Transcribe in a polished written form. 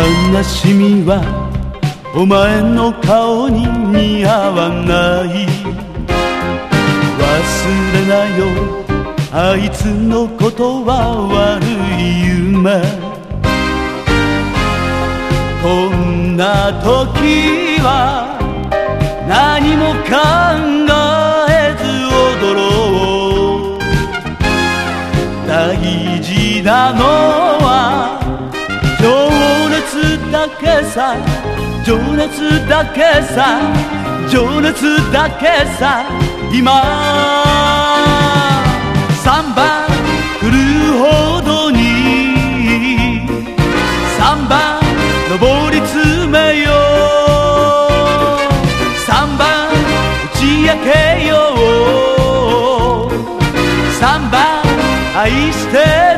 悲しみはお前の顔に似合わない。忘れなよあいつのことは悪い夢。こんな時は何も考えず踊ろう。大事なのは情熱だけさ、情熱だけさ、情熱だけさ。今3番来るほどに3番上り詰めよう。3番打ち明けよう。3番愛して